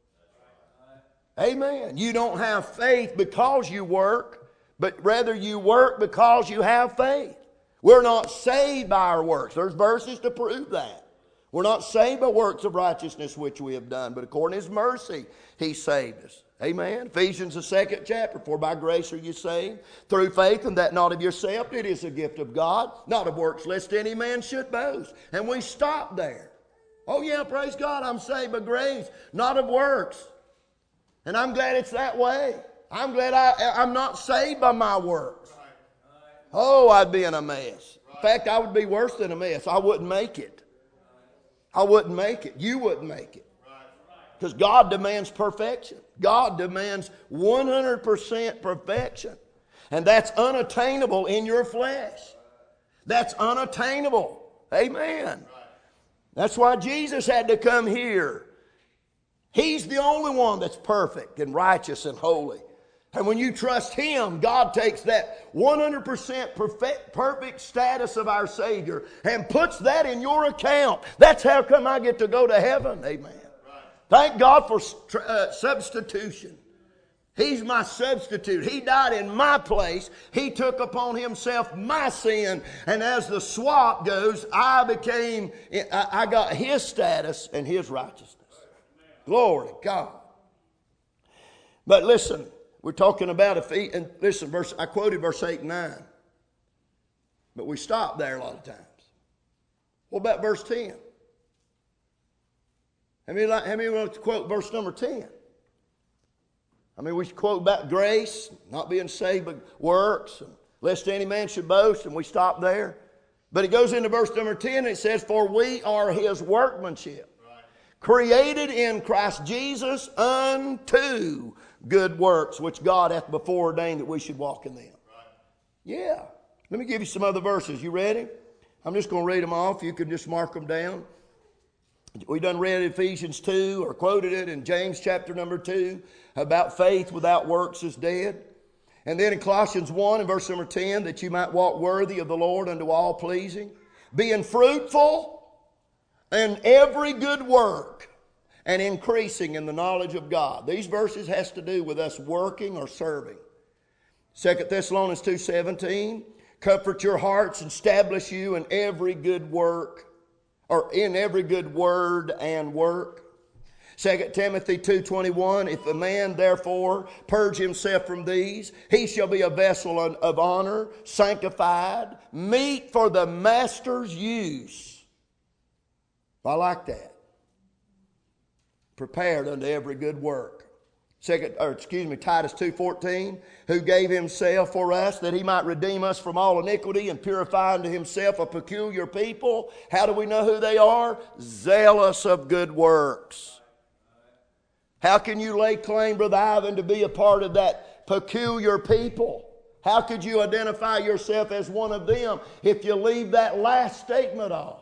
Amen. You don't have faith because you work, but rather you work because you have faith. We're not saved by our works. There's verses to prove that. We're not saved by works of righteousness which we have done, but according to His mercy, He saved us. Amen. Ephesians, the second chapter, for by grace are you saved, through faith, and that not of yourself. It is a gift of God, not of works, lest any man should boast. And we stop there. Oh yeah, praise God, I'm saved by grace, not of works. And I'm glad it's that way. I'm glad I, I'm not saved by my works. Oh, I'd be in a mess. In fact, I would be worse than a mess. I wouldn't make it. I wouldn't make it. You wouldn't make it. Because God demands perfection. God demands one hundred percent perfection. And that's unattainable in your flesh. That's unattainable. Amen. That's why Jesus had to come here. He's the only one that's perfect and righteous and holy. And when you trust Him, God takes that one hundred percent perfect, perfect status of our Savior and puts that in your account. That's how come I get to go to heaven. Amen. Thank God for uh, substitution. He's my substitute. He died in my place. He took upon Himself my sin. And as the swap goes, I became, I got His status and His righteousness. Glory to God. But listen, we're talking about if he, and listen, verse, I quoted verse eight and nine. But we stop there a lot of times. What about verse ten? How many, how many want to quote verse number ten? I mean, we quote about grace, not being saved by works, and lest any man should boast, and we stop there. But it goes into verse number ten, and it says, for we are His workmanship, right, created in Christ Jesus unto good works, which God hath before ordained that we should walk in them. Right. Yeah. Let me give you some other verses. You ready? I'm just going to read them off. You can just mark them down. We done read Ephesians two, or quoted it in James chapter number two, about faith without works is dead. And then in Colossians one and verse number ten, that you might walk worthy of the Lord unto all pleasing, being fruitful in every good work, and increasing in the knowledge of God. These verses has to do with us working or serving. Second Thessalonians two seventeen, comfort your hearts and establish you in every good work, or in every good word and work. Second Timothy two twenty-one, if a man therefore purge himself from these, he shall be a vessel of honor, sanctified, meet for the master's use. I like that. Prepared unto every good work. Second, or excuse me, Titus two fourteen, who gave Himself for us that He might redeem us from all iniquity and purify unto Himself a peculiar people. How do we know who they are? Zealous of good works. How can you lay claim, Brother Ivan, to be a part of that peculiar people? How could you identify yourself as one of them if you leave that last statement off?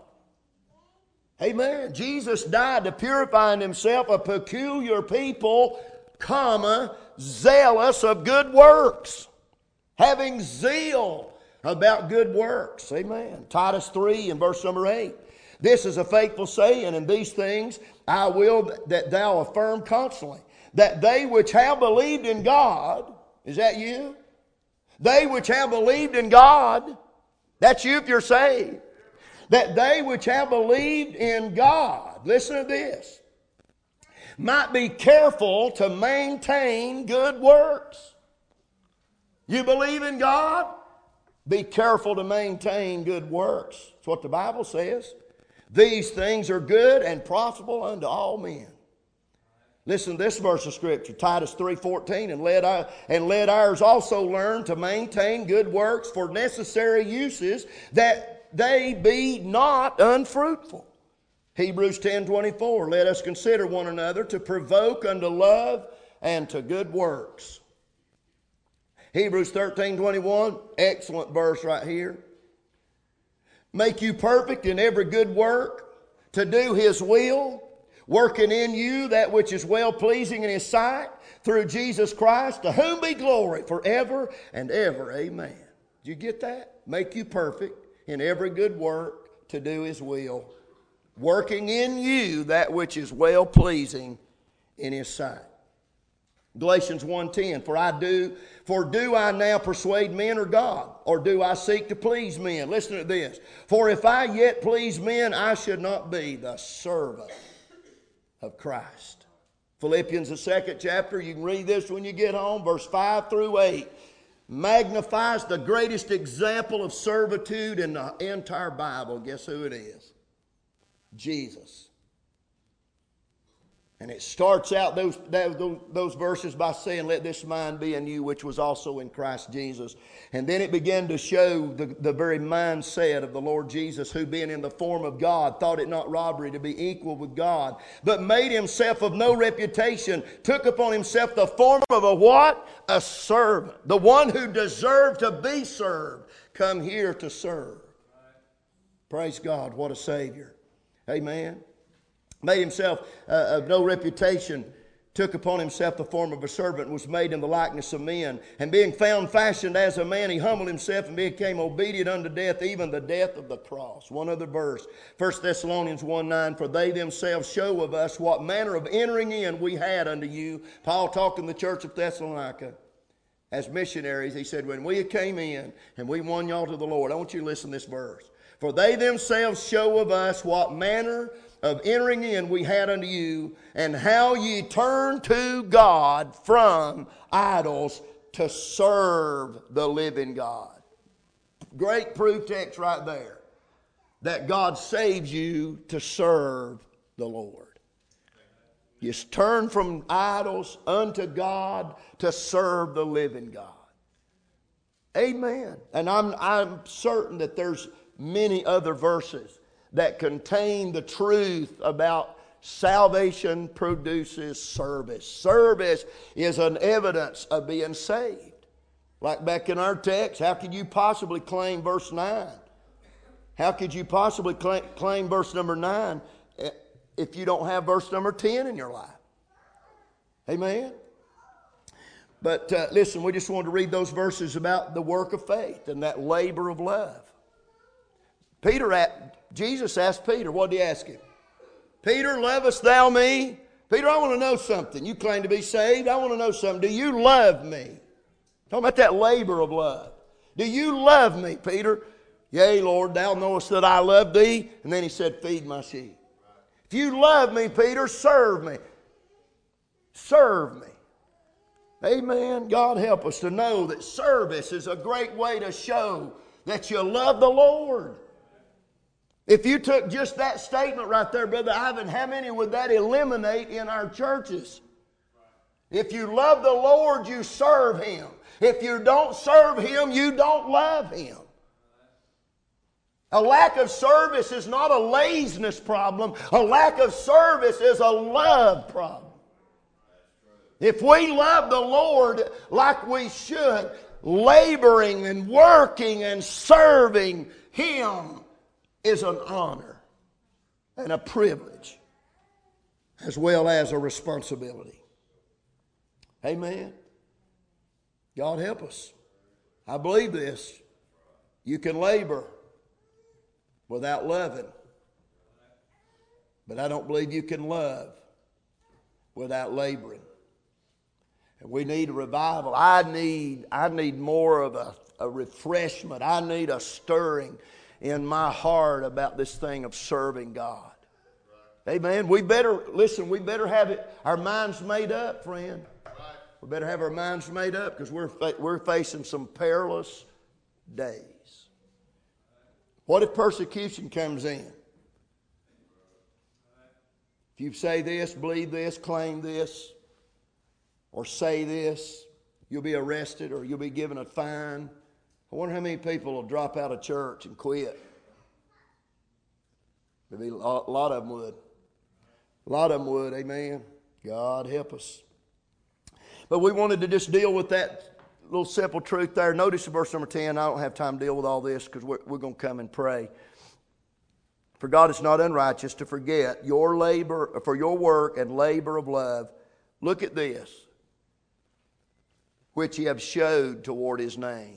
Amen. Jesus died to purify in Himself a peculiar people, comma, zealous of good works. Having zeal about good works. Amen. Titus three and verse number eight. This is a faithful saying, and these things I will that thou affirm constantly, that they which have believed in God, is that you? They which have believed in God, that's you if you're saved. That they which have believed in God, listen to this, might be careful to maintain good works. You believe in God? Be careful to maintain good works. That's what the Bible says. These things are good and profitable unto all men. Listen to this verse of Scripture, Titus three fourteen, and let, our, and let ours also learn to maintain good works for necessary uses, that they be not unfruitful. Hebrews ten twenty-four, let us consider one another to provoke unto love and to good works. Hebrews thirteen twenty-one, excellent verse right here. Make you perfect in every good work, to do His will, working in you that which is well-pleasing in His sight, through Jesus Christ, to whom be glory forever and ever. Amen. Did you get that? Make you perfect in every good work, to do His will, working in you that which is well-pleasing in His sight. Galatians one ten, for I do, for do I now persuade men or God, or do I seek to please men? Listen to this. For if I yet please men, I should not be the servant of Christ. Philippians, the second chapter, you can read this when you get home, verse five through eight. Magnifies the greatest example of servitude in the entire Bible. Guess who it is? Jesus. And it starts out those, those, those verses by saying, let this mind be in you, which was also in Christ Jesus. And then it began to show the, the very mindset of the Lord Jesus, who being in the form of God, thought it not robbery to be equal with God, but made Himself of no reputation, took upon Himself the form of a what? A servant. The one who deserved to be served, come here to serve. Praise God, what a Savior. Amen. Made Himself uh, of no reputation, took upon himself the form of a servant, was made in the likeness of men. And being found fashioned as a man, he humbled himself and became obedient unto death, even the death of the cross. One other verse, First Thessalonians one nine, for they themselves show of us what manner of entering in we had unto you. Paul talking to the church of Thessalonica as missionaries. He said, when we came in and we won y'all to the Lord, I want you to listen to this verse. For they themselves show of us what manner of entering in we had unto you, and how ye turned to God from idols to serve the living God. Great proof text right there, that God saves you to serve the Lord. You turn from idols unto God to serve the living God. Amen. And I'm, I'm certain that there's many other verses that contain the truth about salvation produces service. Service is an evidence of being saved. Like back in our text, how could you possibly claim verse nine? How could you possibly claim, claim verse number nine if you don't have verse number ten in your life? Amen? But uh, listen, we just wanted to read those verses about the work of faith and that labor of love. Peter, Jesus asked Peter, what did he ask him? Peter, lovest thou me? Peter, I want to know something. You claim to be saved. I want to know something. Do you love me? Talking about that labor of love. Do you love me, Peter? Yea, Lord, thou knowest that I love thee. And then he said, feed my sheep. If you love me, Peter, serve me. Serve me. Amen. God help us to know that service is a great way to show that you love the Lord. If you took just that statement right there, Brother Ivan, how many would that eliminate in our churches? If you love the Lord, you serve Him. If you don't serve Him, you don't love Him. A lack of service is not a laziness problem. A lack of service is a love problem. If we love the Lord like we should, laboring and working and serving Him is an honor and a privilege as well as a responsibility. Amen. God help us. I believe this. You can labor without loving, but I don't believe you can love without laboring. And we need a revival. I need, I need more of a, a refreshment. I need a stirring in my heart about this thing of serving God. Amen. We better, listen, we better have it, our minds made up, friend. We better have our minds made up because we're, we're facing some perilous days. What if persecution comes in? If you say this, believe this, claim this, or say this, you'll be arrested or you'll be given a fine. I wonder how many people will drop out of church and quit. Maybe a lot of them would. A lot of them would, amen. God help us. But we wanted to just deal with that little simple truth there. Notice in verse number ten, I don't have time to deal with all this because we're, we're going to come and pray. For God is not unrighteous to forget your labor, for your work and labor of love. Look at this, which ye have showed toward His name.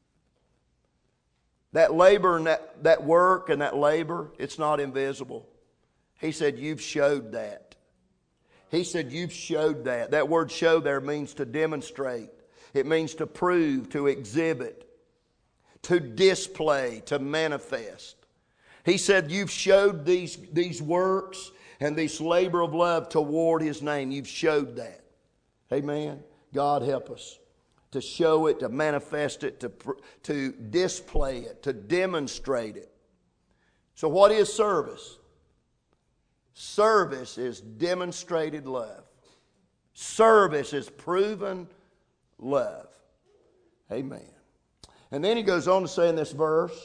That labor and that, that work and that labor, it's not invisible. He said, you've showed that. He said, you've showed that. That word show there means to demonstrate. It means to prove, to exhibit, to display, to manifest. He said, you've showed these, these works and this labor of love toward His name. You've showed that. Amen. God help us to show it, to manifest it, to, to display it, to demonstrate it. So what is service? Service is demonstrated love. Service is proven love. Amen. And then he goes on to say in this verse,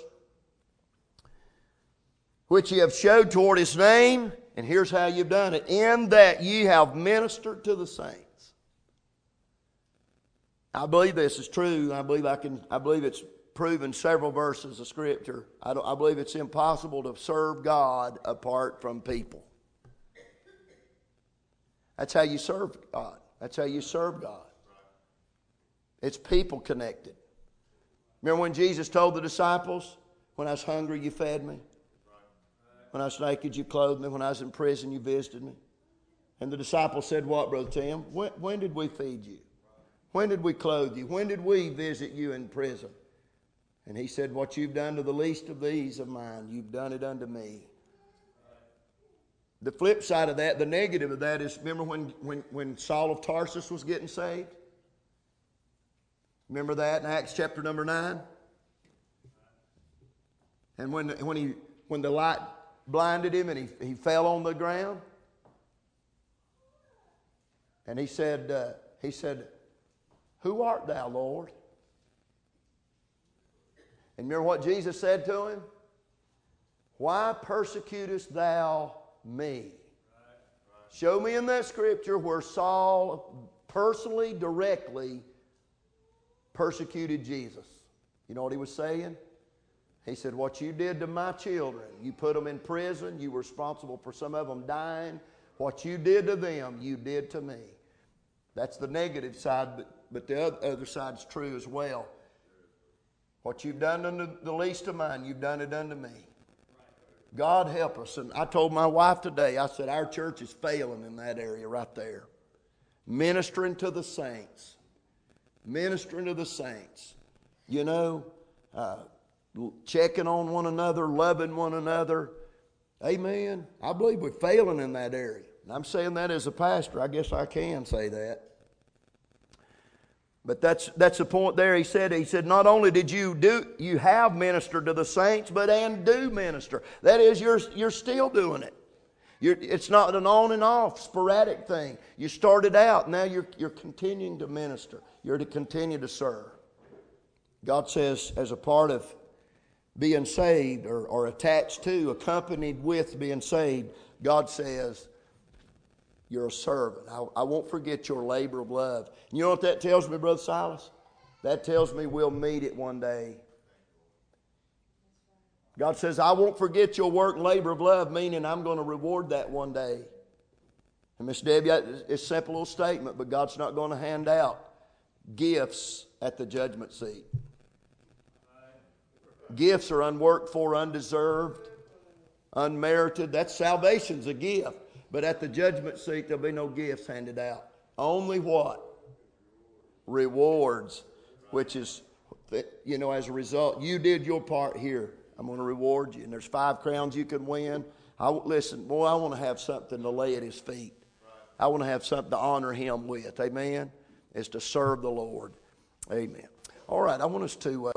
which ye have showed toward His name, and here's how you've done it, in that ye have ministered to the saints. I believe this is true. I believe I can. I believe it's proven several verses of Scripture. I, don't, I believe it's impossible to serve God apart from people. That's how you serve God. That's how you serve God. It's people connected. Remember when Jesus told the disciples, when I was hungry, you fed me. When I was naked, you clothed me. When I was in prison, you visited me. And the disciples said, what, Brother Tim? When, when did we feed you? When did we clothe you? When did we visit you in prison? And he said, what you've done to the least of these of mine, you've done it unto me. The flip side of that, the negative of that is, remember when, when, when Saul of Tarsus was getting saved? Remember that in Acts chapter number nine? And when, when, he, when the light blinded him and he, he fell on the ground. And he said, uh, he said, who art thou, Lord? And remember what Jesus said to him? Why persecutest thou me? Show me in that scripture where Saul personally, directly persecuted Jesus. You know what he was saying? He said, what you did to my children, you put them in prison, you were responsible for some of them dying. What you did to them, you did to me. That's the negative side, but, but the other side's true as well. What you've done unto the least of mine, you've done it unto me. God help us. And I told my wife today, I said, our church is failing in that area right there. Ministering to the saints. Ministering to the saints. You know, uh, checking on one another, loving one another. Amen. I believe we're failing in that area. And I'm saying that as a pastor. I guess I can say that. But that's that's the point there. He said, he said, not only did you do, you have ministered to the saints, but and do minister. That is, you're you're still doing it. You're, it's not an on and off sporadic thing. You started out, now you're you're continuing to minister. You're to continue to serve. God says, as a part of being saved or, or attached to, accompanied with being saved, God says, you're a servant. I, I won't forget your labor of love. You know what that tells me, Brother Silas? That tells me we'll meet it one day. God says, I won't forget your work and labor of love, meaning I'm going to reward that one day. And Miss Debbie, it's a simple little statement, but God's not going to hand out gifts at the judgment seat. Gifts are unworked for, undeserved, unmerited. That's salvation's a gift. But at the judgment seat, there'll be no gifts handed out. Only what? Rewards, which is, you know, as a result, you did your part here. I'm going to reward you. And there's five crowns you can win. I, listen, boy, I want to have something to lay at his feet. I want to have something to honor him with. Amen? Is to serve the Lord. Amen. All right, I want us to... Uh,